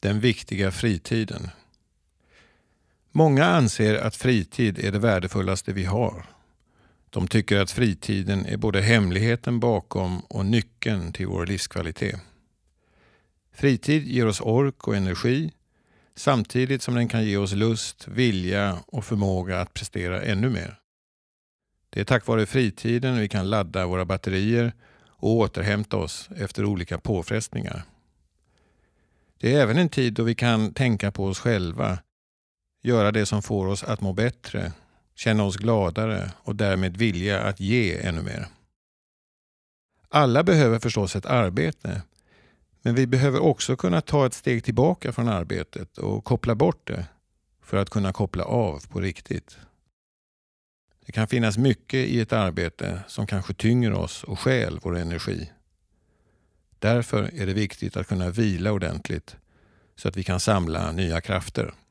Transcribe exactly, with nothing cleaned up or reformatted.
Den viktiga fritiden. Många anser att fritid är det värdefullaste vi har. De tycker att fritiden är både hemligheten bakom och nyckeln till vår livskvalitet. Fritid ger oss ork och energi, samtidigt som den kan ge oss lust, vilja och förmåga att prestera ännu mer. Det är tack vare fritiden vi kan ladda våra batterier och återhämta oss efter olika påfrestningar. Det är även en tid då vi kan tänka på oss själva, göra det som får oss att må bättre, känna oss gladare och därmed vilja att ge ännu mer. Alla behöver förstås ett arbete, men vi behöver också kunna ta ett steg tillbaka från arbetet och koppla bort det för att kunna koppla av på riktigt. Det kan finnas mycket i ett arbete som kanske tynger oss och stjäl vår energi. Därför är det viktigt att kunna vila ordentligt så att vi kan samla nya krafter.